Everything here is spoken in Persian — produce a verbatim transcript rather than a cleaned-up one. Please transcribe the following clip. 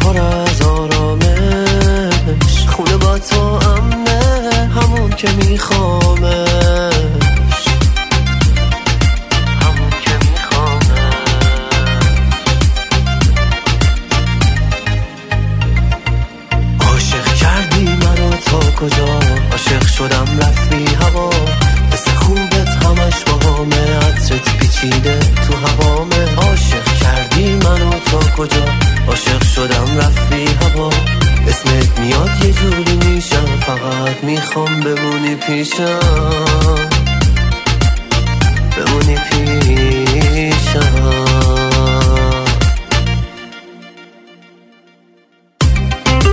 پر از آرامش، خونه با تو امنه همون که میخوامش، همون که میخوامش. عاشق کردی منو تا کجا، عاشق شدم رفتی هوا، مثل خوبت همش باهامه، عطرت پیچیده تو هوامه. عاشق کردی منو تا کجا، عاشق شدم رفتی هوا، اسمت میاد یه جوری میشم، فقط میخوام بمونی پیشم.